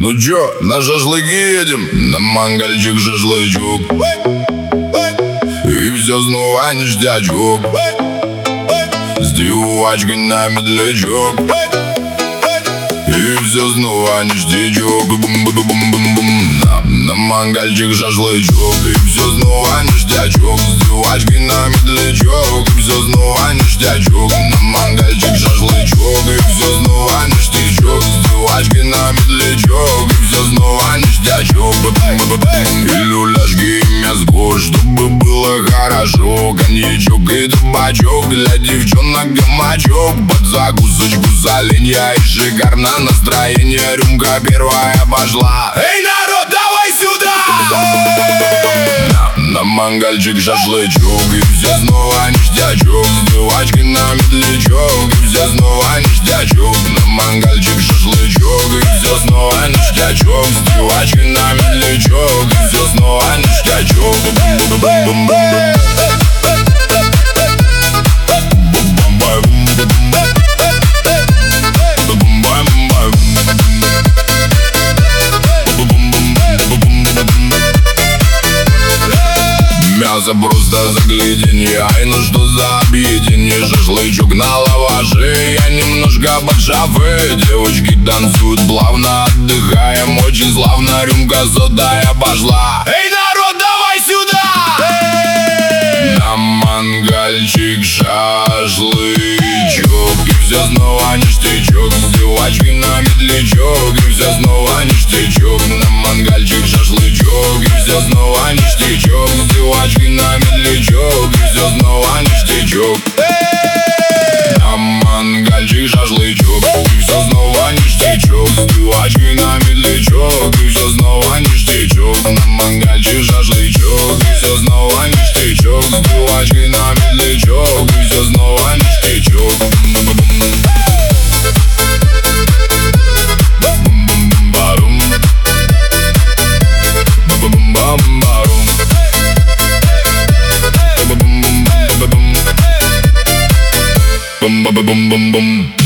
Ну чё, на шашлыки едем? На мангальчик шашлычок. И все снова ништячок. С девочкой на медлячок. И все снова ништячок. Бум-бум-бум-бум-бум. На мангальчик шашлычок. И все снова ништячок. С девочкой на медлячок. И все снова ништячок. На мангальчик шашлычок. И все снова ништячок. С девочкой на медлячок. И все снова ништячок. И люляшки, и мяско, чтобы было хорошо. Коньячок и табачок, для девчонок гамачок. Под закусочку соленья и шикарно настроение. Рюмка первая пошла. Эй, народ, давай сюда! На мангальчик шашлычок. И все снова ништячок. С девочкой на медлячок. И все снова ништячок. На мангальчик шашлычок. И все снова ништячок. С девочкой на медлячок. И все снова ништячок. Мясо просто загляденье. Ай, ну что за объедение? Шашлычок на лаваше. Я немножко под шафе. Девочки танцуют плавно, отдыхаем очень славно. Рюмка сотая пошла. Эй, народ, давай сюда! На мангальчик шашлычок. И все снова ништячок. С девочкой на медлячок. И все снова ништячок. На мангальчик шашлычок. И все снова ништячок. С девочкой на медлячок. И все снова ништячок. На мангальчик шашлычок. И все снова ништячок. С девочкой на медлячок. И все снова ништячок. На мангальчик шашлычок. И все снова ништячок. С девочкой на медлячок. И все снова ништячок. Бум-бум-бум-бум.